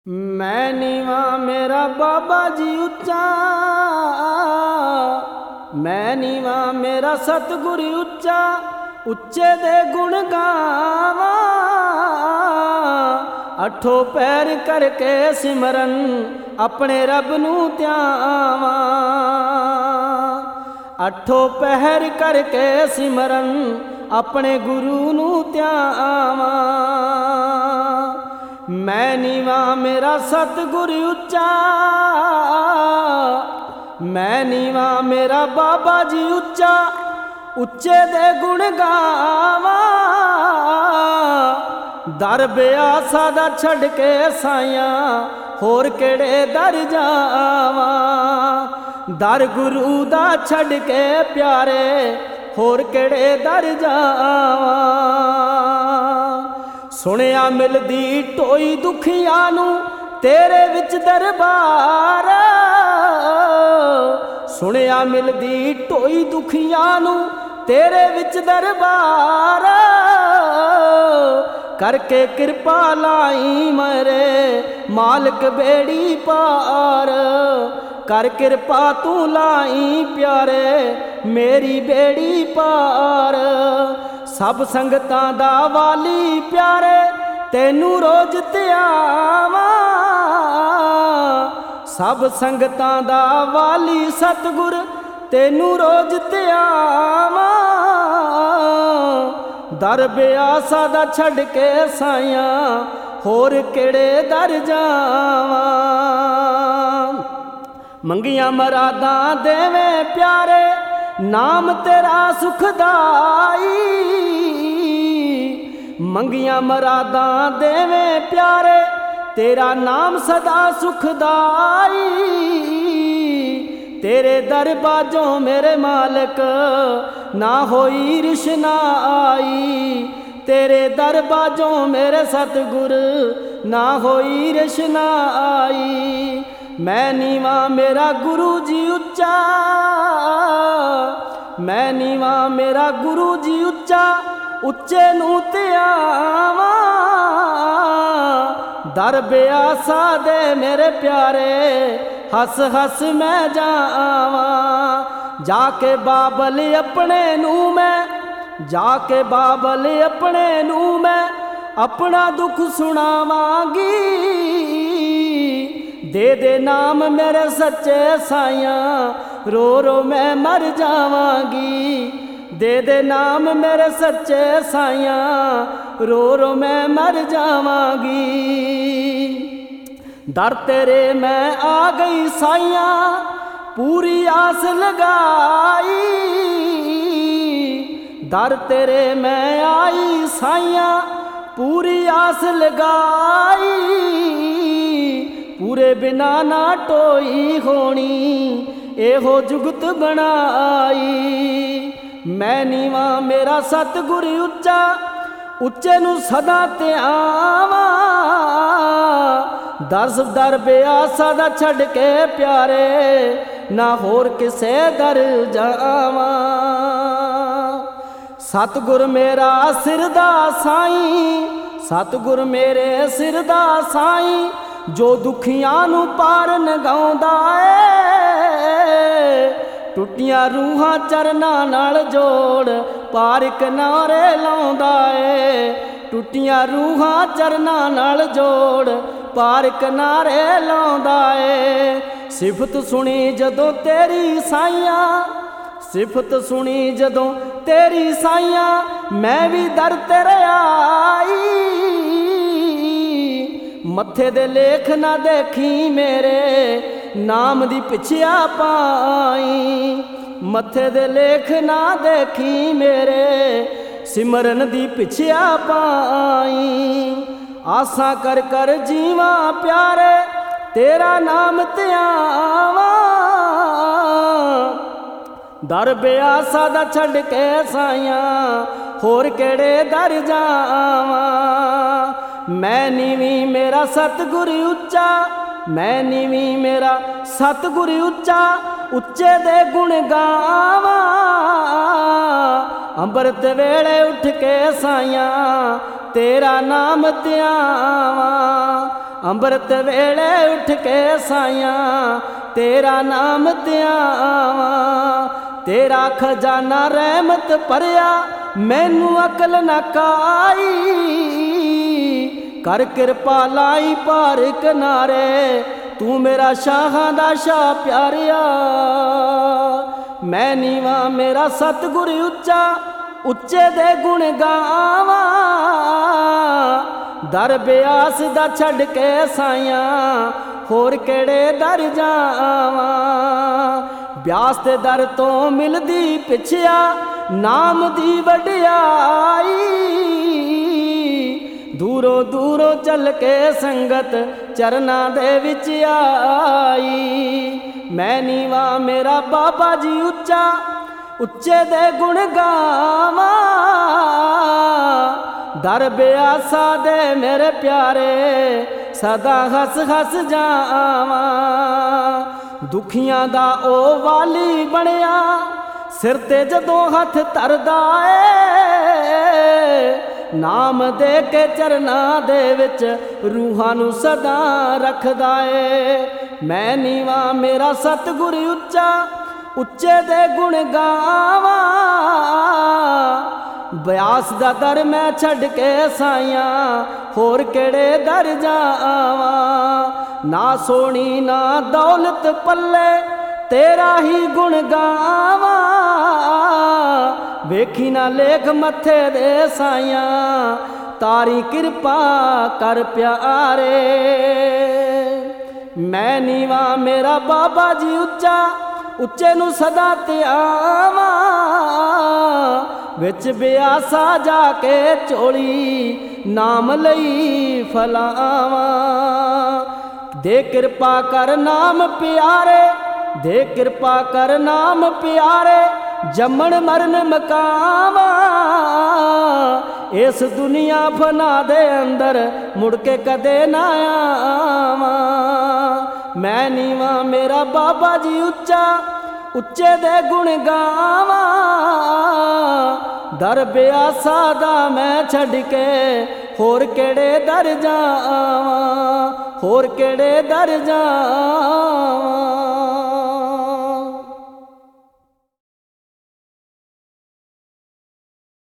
मैं नीवा मेरा बाबा जी उच्चा, मैं नीवा मेरा सतगुरु उच्चा, उच्चे दे गुण गावा। अठो पैर करके सिमरन अपने रब नू त्यावा। अठो पैर करके सिमरन अपने गुरु नू त्यावा। मैं नीवा मेरा सतगुरु उच्चा, मैं नीवा मेरा बाबा जी उच्चा, उच्चे दे गुण गावा। दर बिआसा दा छड़ के साइया होर केड़े दर जावा। दर गुरु दा छड़ के प्यारे होर केड़े दर जावा। सुनिया मिलदी टोई दुखिया नू तेरे विच दरबार। सुनिया मिलदी टोई दुखिया नू तेरे विच दरबार। करके कृपा लाई मरे मालिक बेड़ी पार। कर कृपा तू लाई प्यारे मेरी बेड़ी पार। सब संगतां दा वाली प्यारे तेनू रोज त्यावा। सब संगतां दा वाली सतगुर तेनू रोज त्यावा। दर बिआसा दा छड़ के साइया होर केड़े दर जावा। मंगिया मरादा देवे प्यारे नाम तेरा सुखदाई। मंगिया मरादा देवे प्यारे तेरा नाम सदा सुखदाई। तेरे दरबाजों मेरे मालिक ना होई रिश्ना आई। तेरे दरबाजों मेरे सतगुर ना होई रिश्ना आई। मैं नीवा मेरा गुरु जी उच्चा, मैं नीवा मेरा गुरु जी उच्चा, उच्चे नू त्यावा। दर बिआसा दे मेरे प्यारे हस हस मैं जावा। जाके बाबल अपने नू मैं, जाके बाबल अपने नू मैं अपना दुख सुनावांगी। दे दे नाम मेरे सच्चे साइया रो रो मैं मर जावांगी। दे दे नाम मेरे सच्चे साइया रो रो मैं मर जावांगी। दर तेरे मैं आ गई साइया पूरी आस लगाई। दर तेरे मैं आई साइया पूरी आस लगाई। पूरे बिना ना टोई होनी एहो जुगत बनाई। मैं नीवा मेरा सतगुरु उच्चा, उच्चे नू सदा त्यावा। दस दर बिआसा दा छड़ के प्यारे ना होर किसे दर जावा। सतगुर मेरा सिर दा साईं, सतगुर मेरे सिर दा साईं, जो दुखियां नू पार नगाउंदा ए। टुटियां रूहां चरनां नाल जोड़ पार किनारे लाउंदा ए। टुटियां रूहां चरनां नाल जोड़ पार किनारे लाउंदा ए। सिफत सुनी जदों तेरी साइया, सिफत सुनी जदों तेरी साइया, मैं भी दर तेरे आई। मत्थे दे लेख ना देखी मेरे नाम दी पिछया पाई। मत्थे दे लेख ना देखी मेरे सिमरन दी पिछया पाई। आसा कर कर जीवा प्यारे तेरा नाम त्यावा। दर बिआसा दा छड़ के साइया होर केड़े दर जावा। मैं नीवी मेरा सतगुरु उच्चा, मैं नीवी मेरा सतगुरु उच्चा, उच्चे दे गुण गावा। अंबरत वेले उठ के साइया तेरा नाम त्यावा। ਅੰਮ੍ਰਿਤ ਵੇਲੇ ਉੱਠ ਕੇ ਸਾਈਆਂ ਤੇਰਾ ਨਾਮ ਧਿਆਵਾਂ। ਤੇਰਾ ਖਜ਼ਾਨਾ ਰਹਿਮਤ ਭਰਿਆ ਮੈਨੂੰ ਅਕਲ ਨਾ ਕਾਈ। ਕਰ ਕਿਰਪਾ ਲਾਈ ਪਾਰ ਕਿਨਾਰੇ ਤੂੰ ਮੇਰਾ ਸ਼ਾਹਾਂ ਦਾ ਸ਼ਾਹ ਪਿਆਰਿਆ। ਮੈਂ ਨੀਵਾ ਮੇਰਾ ਸਤਿਗੁਰ ਉੱਚਾ ਉੱਚੇ ਦੇ ਗੁਣ ਗਾਵਾਂ। ਦਰ ਬਿਆਸ ਦਾ ਛੱਡ ਕੇ ਸਾਈਆਂ ਹੋਰ ਕਿਹੜੇ ਦਰ ਜਾਵਾਂ। ਬਿਆਸ ਦੇ ਦਰ ਤੋਂ ਮਿਲਦੀ ਪਿਛਿਆ ਨਾਮ ਦੀ ਵਡਿਆਈ। ਦੂਰੋਂ ਦੂਰੋਂ ਚੱਲ ਕੇ ਸੰਗਤ ਚਰਨਾਂ ਦੇ ਵਿੱਚ ਆਈ। ਮੈਂ ਨੀਵਾ ਮੇਰਾ ਬਾਬਾ ਜੀ ਉੱਚਾ ਉੱਚੇ ਦੇ ਗੁਣ ਗਾਵਾਂ। ਦਰ ਬਿਆਸਾ ਦੇ ਮੇਰੇ ਪਿਆਰੇ ਸਦਾ ਹੱਸ ਹੱਸ ਜਾਵਾਂ। ਦੁਖੀਆਂ ਦਾ ਉਹ ਵਾਲੀ ਬਣਿਆ ਸਿਰ ਤੇ ਜਦੋਂ ਹੱਥ ਧਰਦਾ ਏ। ਨਾਮ ਦੇ ਕੇ ਚਰਨਾਂ ਦੇ ਵਿੱਚ ਰੂਹਾਂ ਨੂੰ ਸਦਾ ਰੱਖਦਾ ਏ। ਮੈਂ ਨੀਵਾ ਮੇਰਾ ਸਤਿਗੁਰ ਉੱਚਾ ਉੱਚੇ ਦੇ ਗੁਣ ਗਾਵਾਂ। ਬਿਆਸ ਦਾ ਦਰ ਮੈਂ ਛੱਡ ਕੇ ਸਾਈਆਂ ਹੋਰ ਕਿਹੜੇ ਦਰ ਜਾਵਾਂ। ਨਾ ਸੋਹਣੀ ਨਾ ਦੌਲਤ ਪੱਲੇ ਤੇਰਾ ਹੀ ਗੁਣ ਗਾਵਾਂ। ਵੇਖੀ ਨਾ ਲੇਖ ਮੱਥੇ ਦੇ ਸਾਈਆਂ ਤਾਰੀ ਕਿਰਪਾ ਕਰ ਪਿਆਰੇ। ਮੈਂ ਨੀਵਾ ਮੇਰਾ ਬਾਬਾ ਜੀ ਉੱਚਾ ਉੱਚੇ ਨੂੰ ਸਦਾ ਧਿਆਵਾਂ। ਵਿੱਚ ਬਿਆਸਾ ਜਾ ਕੇ ਝੋਲੀ ਨਾਮ ਲਈ ਫਲਾਵਾਂ। ਦੇ ਕਿਰਪਾ ਕਰ ਨਾਮ ਪਿਆਰੇ ਦੇ ਕਿਰਪਾ ਕਰ ਨਾਮ ਪਿਆਰੇ ਜੰਮਣ ਮਰਨ ਮਕਾਵਾਂ। ਇਸ ਦੁਨੀਆ ਫਨਾ ਦੇ ਅੰਦਰ ਮੁੜ ਕੇ ਕਦੇ ਨਾ ਆਵਾਂ। ਮੈਂ ਨੀਵਾ ਮੇਰਾ ਬਾਬਾ ਜੀ ਉੱਚਾ ਉੱਚੇ ਦੇ ਗੁਣ ਗਾਵਾਂ। ਦਰ ਬਿਆਸਾ ਦਾ ਮੈਂ ਛੱਡ ਕੇ ਹੋਰ ਕਿਹੜੇ ਦਰ ਜਾਵਾਂ ਹੋਰ ਕਿਹੜੇ ਦਰ ਜਾਵਾਂ।